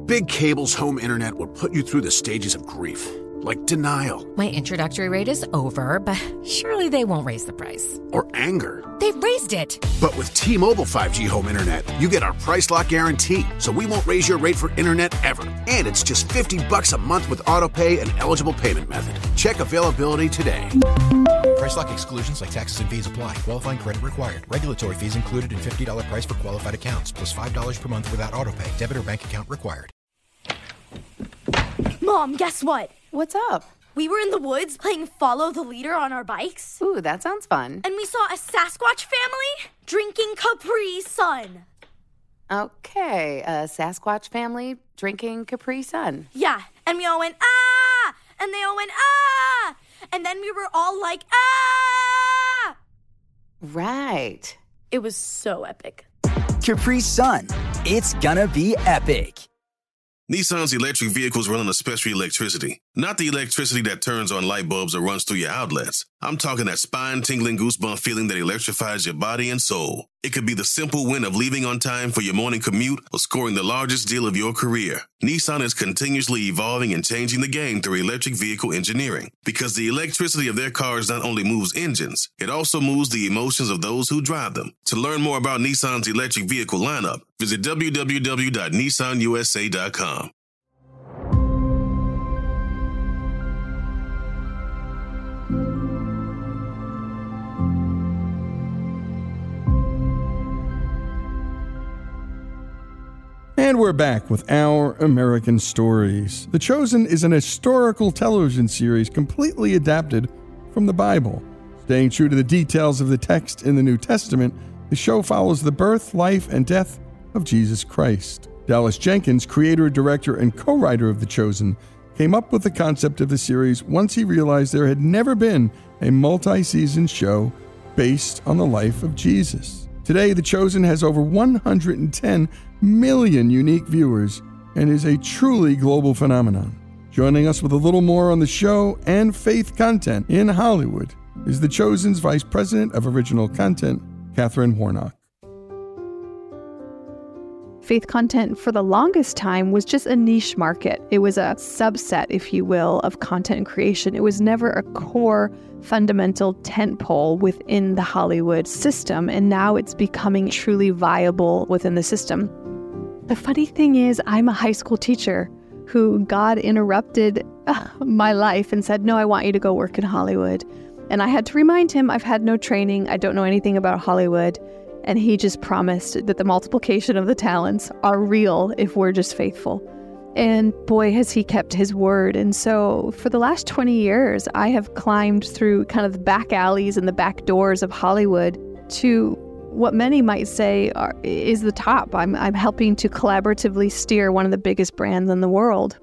Big Cable's home internet will put you through the stages of grief, like denial. My introductory rate is over, but surely they won't raise the price. Or anger. They've raised it. But with T-Mobile 5G home internet, you get our price lock guarantee, so we won't raise your rate for internet ever. And it's just $50 a month with autopay and eligible payment method. Check availability today. Price lock exclusions like taxes and fees apply. Qualifying credit required. Regulatory fees included in $50 price for qualified accounts, plus $5 per month without autopay. Debit or bank account required. Mom, guess what? What's up? We were in the woods playing Follow the Leader on our bikes. Ooh, that sounds fun. And we saw a Sasquatch family drinking Capri Sun. Okay, a Sasquatch family drinking Capri Sun. Yeah, and we all went, ah! And they all went, ah! And then we were all like, ah! Right. It was so epic. Capri Sun. It's gonna be epic. Nissan's electric vehicles run on a special electricity, not the electricity that turns on light bulbs or runs through your outlets. I'm talking that spine-tingling goosebump feeling that electrifies your body and soul. It could be the simple win of leaving on time for your morning commute or scoring the largest deal of your career. Nissan is continuously evolving and changing the game through electric vehicle engineering, because the electricity of their cars not only moves engines, it also moves the emotions of those who drive them. To learn more about Nissan's electric vehicle lineup, visit www.nissanusa.com. And we're back with Our American Stories. The Chosen is an historical television series completely adapted from the Bible. Staying true to the details of the text in the New Testament, the show follows the birth, life, and death of Jesus Christ. Dallas Jenkins, creator, director, and co-writer of The Chosen, came up with the concept of the series once he realized there had never been a multi-season show based on the life of Jesus. Today, The Chosen has over 110 million unique viewers and is a truly global phenomenon. Joining us with a little more on the show and faith content in Hollywood is The Chosen's Vice President of Original Content, Catherine Warnock. Faith content for the longest time was just a niche market. It was a subset, if you will, of content creation. It was never a core, fundamental tentpole within the Hollywood system, and now it's becoming truly viable within the system. The funny thing is, I'm a high school teacher who God interrupted my life and said, no, I want you to go work in Hollywood. And I had to remind him, I've had no training, I don't know anything about Hollywood. And he just promised that the multiplication of the talents are real if we're just faithful. And boy, has he kept his word. And so for the last 20 years, I have climbed through kind of the back alleys and the back doors of Hollywood to what many might say is the top. I'm helping to collaboratively steer one of the biggest brands in the world.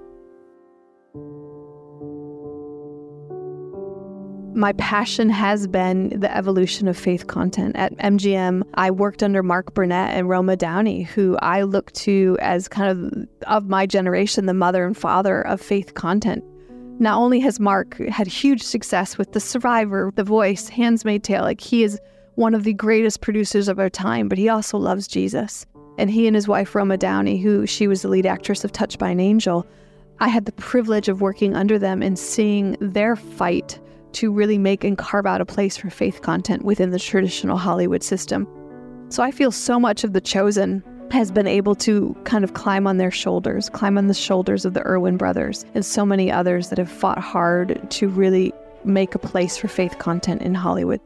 My passion has been the evolution of faith content. At MGM, I worked under Mark Burnett and Roma Downey, who I look to as kind of my generation, the mother and father of faith content. Not only has Mark had huge success with The Survivor, The Voice, Handmaid's Tale, like he is one of the greatest producers of our time, but he also loves Jesus. And he and his wife, Roma Downey, she was the lead actress of Touched by an Angel, I had the privilege of working under them and seeing their fight to really make and carve out a place for faith content within the traditional Hollywood system. So I feel so much of The Chosen has been able to kind of climb on the shoulders of the Erwin brothers and so many others that have fought hard to really make a place for faith content in Hollywood.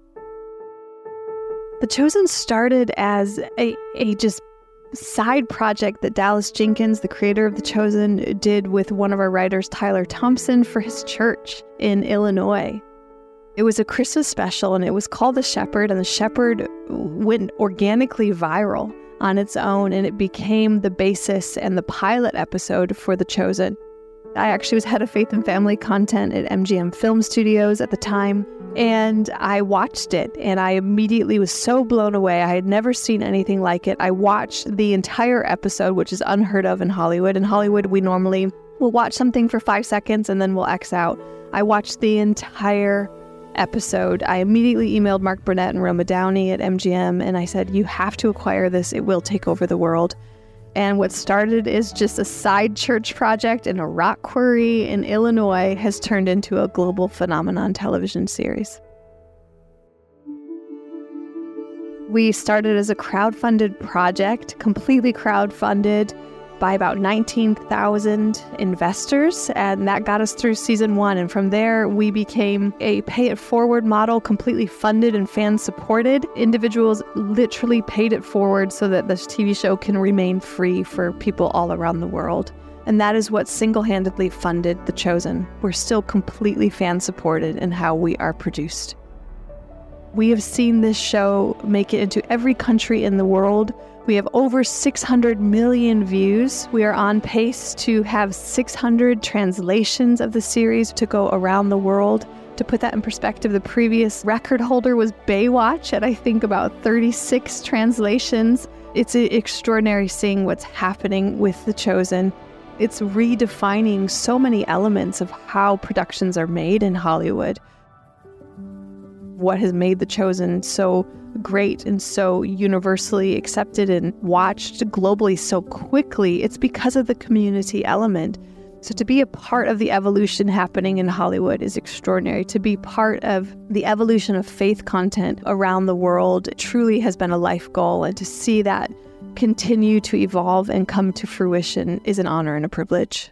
The Chosen started as a just side project that Dallas Jenkins, the creator of The Chosen, did with one of our writers, Tyler Thompson, for his church in Illinois. It was a Christmas special, and it was called The Shepherd, and The Shepherd went organically viral on its own, and it became the basis and the pilot episode for The Chosen. I actually was head of faith and family content at MGM Film Studios at the time, and I watched it, and I immediately was so blown away. I had never seen anything like it. I watched the entire episode, which is unheard of in Hollywood. In Hollywood, we normally will watch something for 5 seconds, and then we'll X out. I watched the entire episode. I immediately emailed Mark Burnett and Roma Downey at MGM, and I said, you have to acquire this. It will take over the world. And what started as just a side church project in a rock quarry in Illinois has turned into a global phenomenon television series. We started as a crowdfunded project, completely crowdfunded by about 19,000 investors, and that got us through season 1. And from there, we became a pay-it-forward model, completely funded and fan-supported. Individuals literally paid it forward so that this TV show can remain free for people all around the world. And that is what single-handedly funded The Chosen. We're still completely fan-supported in how we are produced. We have seen this show make it into every country in the world. We have over 600 million views. We are on pace to have 600 translations of the series to go around the world. To put that in perspective, the previous record holder was Baywatch at I think about 36 translations. It's extraordinary seeing what's happening with The Chosen. It's redefining so many elements of how productions are made in Hollywood. What has made The Chosen so great and so universally accepted and watched globally so quickly, it's because of the community element. So to be a part of the evolution happening in Hollywood is extraordinary. To be part of the evolution of faith content around the world truly has been a life goal, and to see that continue to evolve and come to fruition is an honor and a privilege.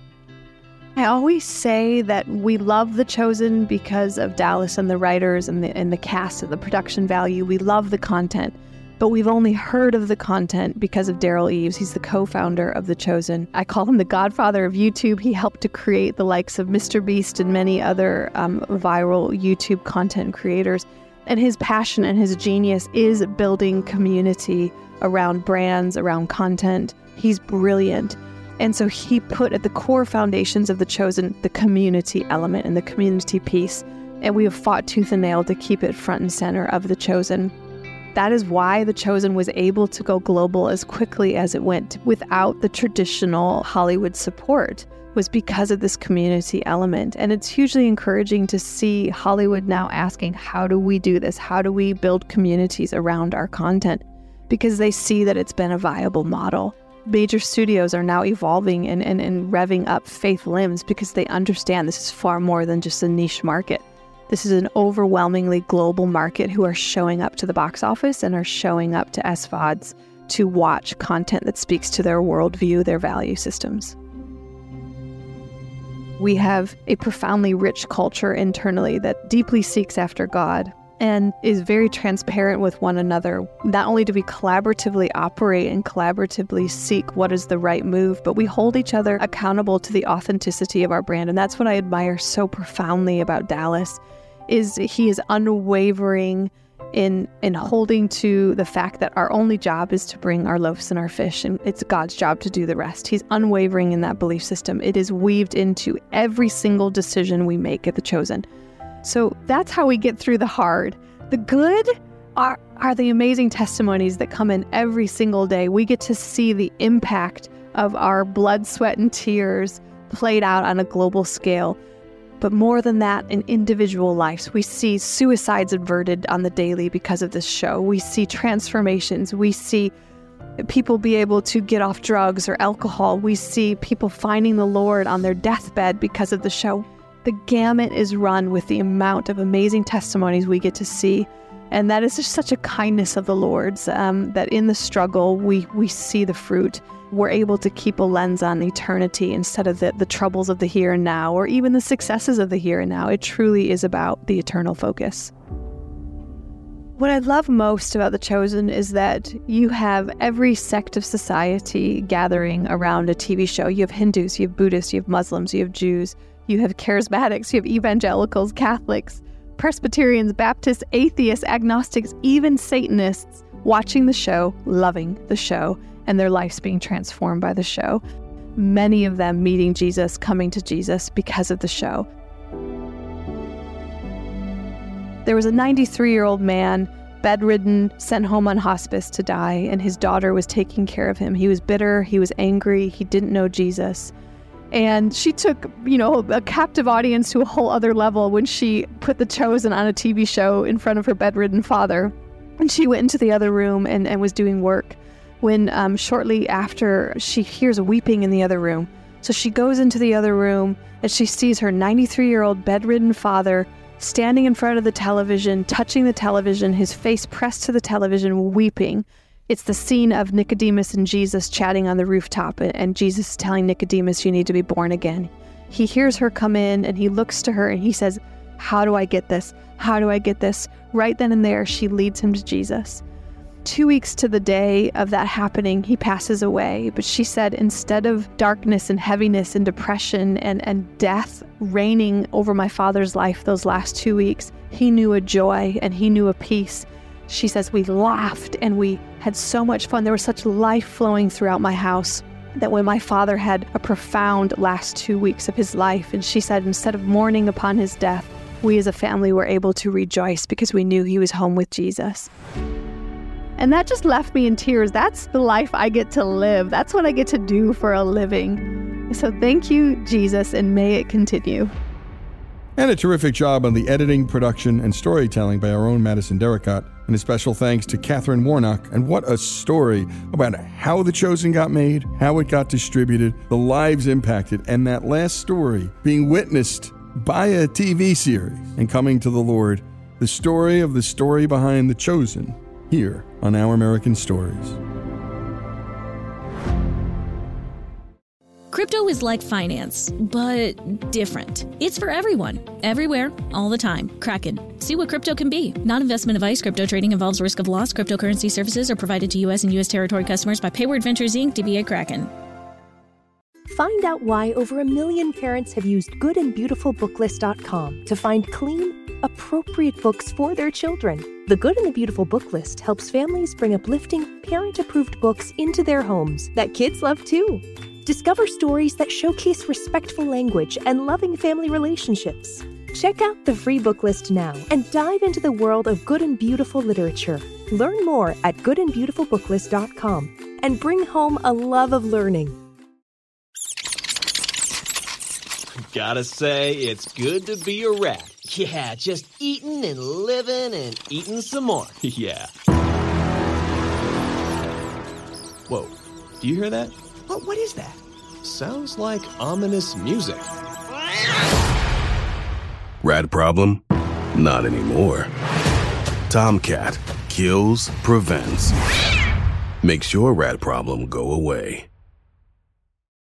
I always say that we love The Chosen because of Dallas and the writers and the cast and the production value. We love the content, but we've only heard of the content because of Derral Eves. He's the co-founder of The Chosen. I call him the godfather of YouTube. He helped to create the likes of Mr. Beast and many other viral YouTube content creators. And his passion and his genius is building community around brands, around content. He's brilliant. And so he put at the core foundations of The Chosen the community element and the community piece. And we have fought tooth and nail to keep it front and center of The Chosen. That is why The Chosen was able to go global as quickly as it went without the traditional Hollywood support, was because of this community element. And it's hugely encouraging to see Hollywood now asking, how do we do this? How do we build communities around our content? Because they see that it's been a viable model. Major studios are now evolving and revving up Faith Limbs because they understand this is far more than just a niche market. This is an overwhelmingly global market who are showing up to the box office and are showing up to SVODs to watch content that speaks to their worldview, their value systems. We have a profoundly rich culture internally that deeply seeks after God and is very transparent with one another. Not only do we collaboratively operate and collaboratively seek what is the right move, but we hold each other accountable to the authenticity of our brand. And that's what I admire so profoundly about Dallas, is he is unwavering in holding to the fact that our only job is to bring our loaves and our fish, and it's God's job to do the rest. He's unwavering in that belief system. It is weaved into every single decision we make at The Chosen. So that's how we get through the hard. The good are the amazing testimonies that come in every single day. We get to see the impact of our blood, sweat, and tears played out on a global scale. But more than that, in individual lives, we see suicides averted on the daily because of this show. We see transformations. We see people be able to get off drugs or alcohol. We see people finding the Lord on their deathbed because of the show. The gamut is run with the amount of amazing testimonies we get to see. And that is just such a kindness of the Lord's, that in the struggle, we see the fruit. We're able to keep a lens on eternity instead of the troubles of the here and now, or even the successes of the here and now. It truly is about the eternal focus. What I love most about The Chosen is that you have every sect of society gathering around a TV show. You have Hindus, you have Buddhists, you have Muslims, you have Jews, you have charismatics, you have evangelicals, Catholics, Presbyterians, Baptists, atheists, agnostics, even Satanists watching the show, loving the show, and their lives being transformed by the show. Many of them meeting Jesus, coming to Jesus because of the show. There was a 93-year-old man, bedridden, sent home on hospice to die, and his daughter was taking care of him. He was bitter, he was angry, he didn't know Jesus. And she took, a captive audience to a whole other level when she put The Chosen on a TV show in front of her bedridden father. And she went into the other room and was doing work when shortly after she hears weeping in the other room. So she goes into the other room and she sees her 93-year-old bedridden father standing in front of the television, touching the television, his face pressed to the television, weeping. It's the scene of Nicodemus and Jesus chatting on the rooftop, and Jesus is telling Nicodemus, you need to be born again. He hears her come in and he looks to her and he says, how do I get this? How do I get this? Right then and there, she leads him to Jesus. 2 weeks to the day of that happening, he passes away. But she said, instead of darkness and heaviness and depression and death reigning over my father's life those last 2 weeks, he knew a joy and he knew a peace. She says, we laughed and we had so much fun. There was such life flowing throughout my house that when my father had a profound last 2 weeks of his life, and she said, instead of mourning upon his death, we as a family were able to rejoice because we knew he was home with Jesus. And that just left me in tears. That's the life I get to live. That's what I get to do for a living. So thank you, Jesus, and may it continue. And a terrific job on the editing, production, and storytelling by our own Madison Derricott. And a special thanks to Catherine Warnock. And what a story about how The Chosen got made, how it got distributed, the lives impacted, and that last story being witnessed by a TV series and coming to the Lord. The story of the story behind The Chosen, here on Our American Stories. Crypto is like finance, but different. It's for everyone, everywhere, all the time. Kraken. See what crypto can be. Non-investment advice. Crypto trading involves risk of loss. Cryptocurrency services are provided to U.S. and U.S. territory customers by Payward Ventures, Inc., DBA Kraken. Find out why over 1 million parents have used goodandbeautifulbooklist.com to find clean, appropriate books for their children. The Good and the Beautiful Book List helps families bring uplifting, parent-approved books into their homes that kids love too. Discover stories that showcase respectful language and loving family relationships. Check out the free book list now and dive into the world of good and beautiful literature. Learn more at goodandbeautifulbooklist.com and bring home a love of learning. Gotta say, it's good to be a rat. Yeah, just eating and living and eating some more. Yeah. Whoa, do you hear that? What is that? Sounds like ominous music. Rat problem? Not anymore. Tomcat kills, prevents. Makes your rat problem go away.